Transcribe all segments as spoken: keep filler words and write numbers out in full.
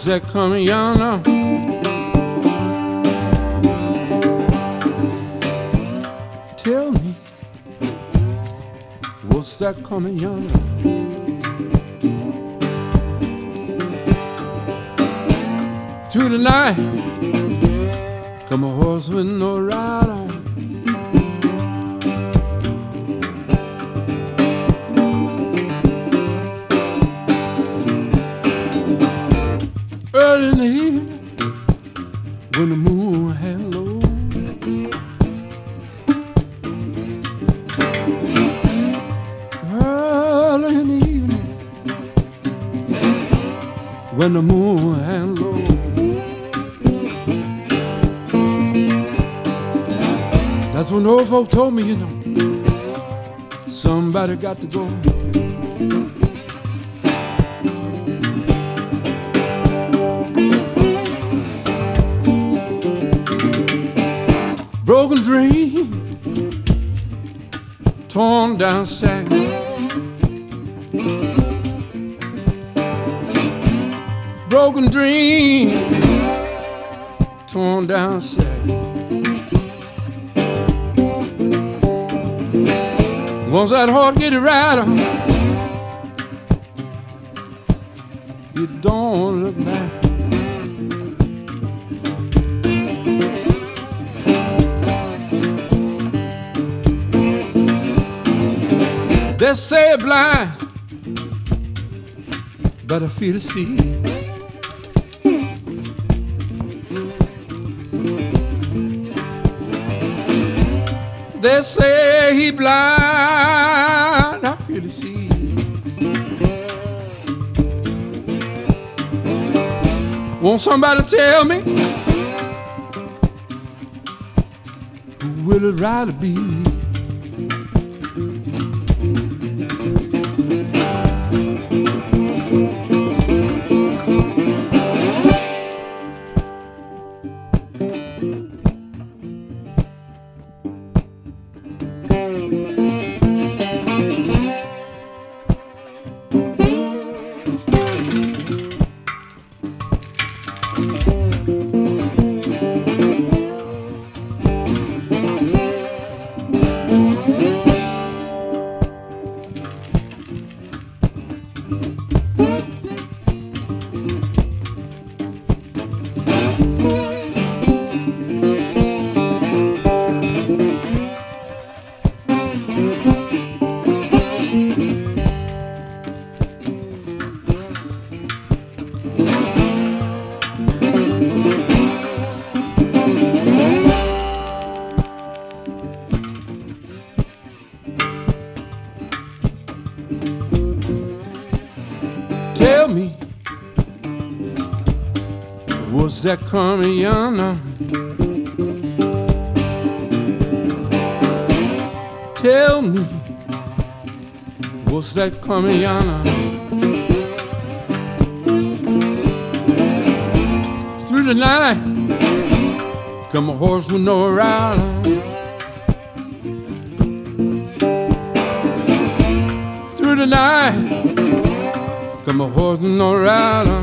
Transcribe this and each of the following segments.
that coming yonder? Tell me, what's that coming yonder? Through the night, come a horse with no rider. Early in the evening, when the moon had low, early in the evening, when the moon had low, that's when the old folk told me, you know, somebody got to go. Broken dream, torn down sack, broken dream, torn down sack. Once that heart get it right, you don't look back. They say blind, but I feel to see. They say he blind, I feel to see. Won't somebody tell me, who will it rather be? Tell me, what's that coming yonder? Tell me, what's that coming yonder? Through the night, come a horse with no rider. Through the night, come a horse with no rider.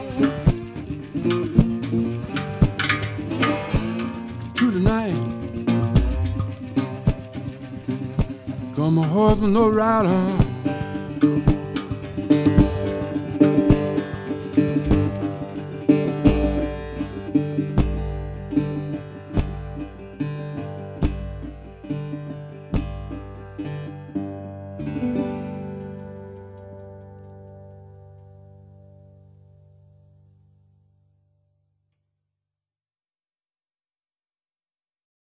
Through the night, come a horse with no rider.